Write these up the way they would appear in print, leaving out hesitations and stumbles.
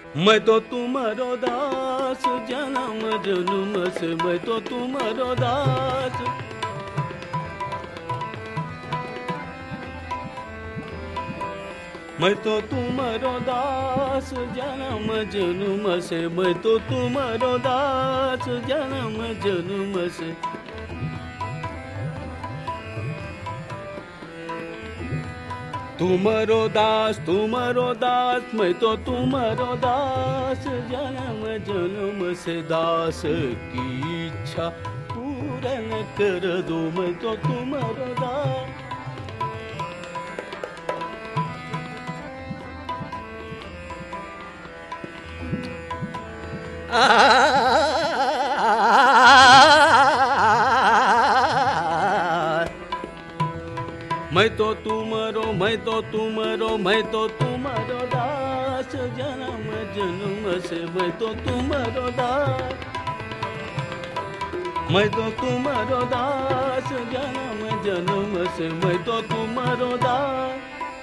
मैं तो तुम्हारो दास जन्म जन्म से, मैं तो तुम्हारो दास। मैं तो तुम्हारो दास जन्म जन्म से, मैं तो तुम्हारो दास जन्म जन्म से। तुम्हारो दास मैं तो तुम्हारो दास जन्म जन्म से। दास की इच्छा पूर्ण कर दो, मैं तो तुम्हारो दास। मैं तो तुम्हारो दास जन्म जन्म से, मैं तो तुम्हारो दास। मैं तो तुम्हारो दास जन्म जन्म से, मैं तो तुम्हारो दास।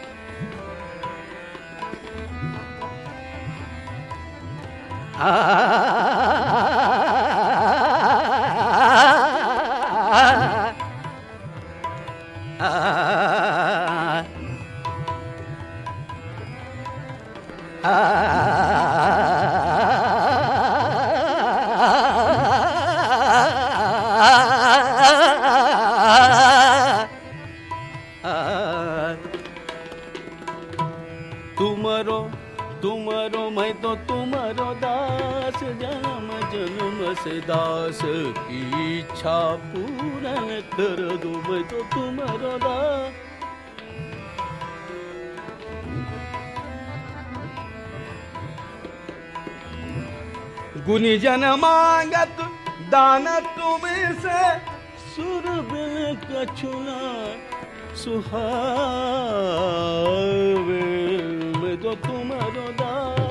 तुम्हारो मैं तो तुम्हारो दास जन्म जन्म से। दास की इच्छा पूर्ण कर दो, मैं तो तुम्हारो दास। गुनीजन मांगत दान तुम्हें से, सुर बिन कछुना सुहावे, मैं तो तुम्हारो दास।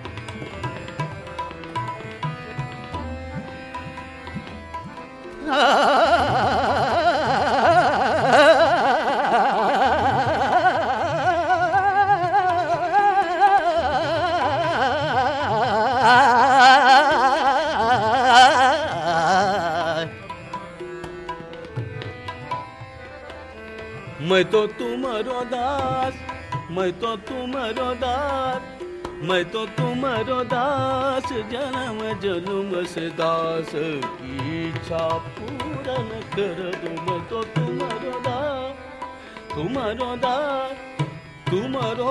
मैं तो तुम्हारो दास, मैं तो तुम्हारो दास, मैं तो तुम्हारो दास जन्म जन्म से। दास की इच्छा पूर्ण कर दो, मैं तो तुम्हारो दास, तुम्हारो दास, तुम्हारो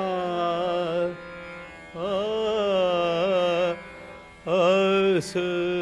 दास।